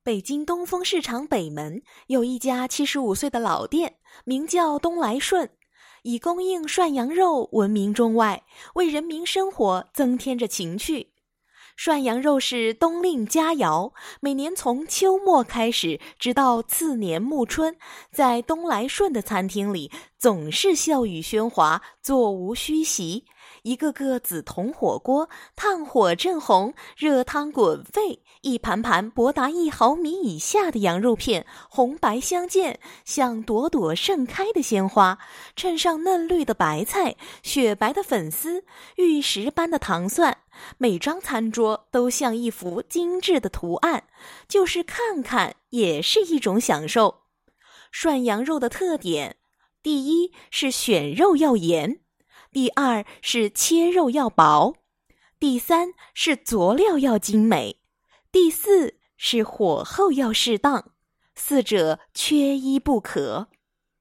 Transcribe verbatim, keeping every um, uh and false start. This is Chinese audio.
北京东风市场北门有一家七十五岁的老店，名叫东来顺，以供应涮羊肉闻名中外，为人民生活增添着情趣。涮羊肉是冬令佳肴，每年从秋末开始，直到次年暮春，在东来顺的餐厅里总是笑语喧哗，座无虚席。一个个紫铜火锅，炭火正红，热汤滚沸，一盘盘薄达一毫米以下的羊肉片，红白相间，像朵朵盛开的鲜花，衬上嫩绿的白菜，雪白的粉丝，玉石般的糖蒜，每张餐桌都像一幅精致的图案，就是看看也是一种享受。涮羊肉的特点，第一是选肉要严，第二是切肉要薄，第三是佐料要精美，第四是火候要适当，四者缺一不可。